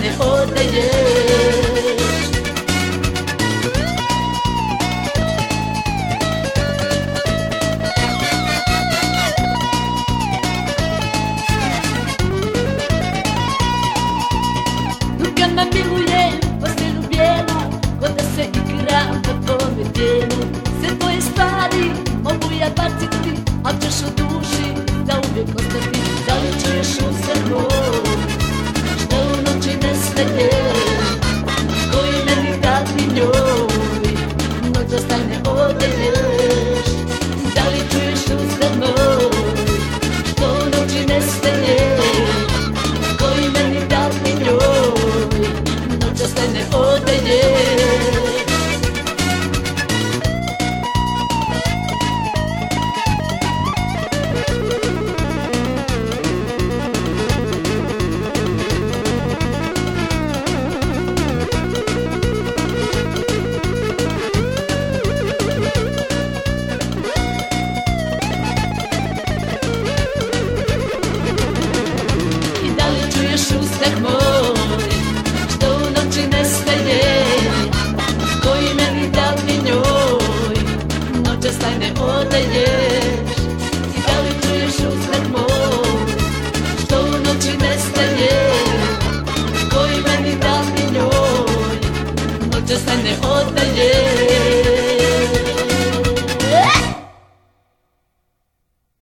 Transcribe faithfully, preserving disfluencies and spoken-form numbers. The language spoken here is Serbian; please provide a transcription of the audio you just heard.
ne odaješ. Kad me miluje posljednju bijelu, ko da se igram po tvome tijelu. Sve tvoje stvari mogu ja baciti, al ćeš u duši da uvijek ostati. Da li čuješ usred moj, što u noći nestaje, koji meni dati njoj, noć da staj ne odaješ. Da li čuješ usred moj, što u noći nestaje, koji meni dati njoj, noć da staj ne odaješ. Uspeh moj, što u noći nestaje, koji meni dali njoj, noća staj ne odaješ. I da li čuješ uspeh moj, što u noći nestaje, koji meni dali njoj, noća staj ne odaješ.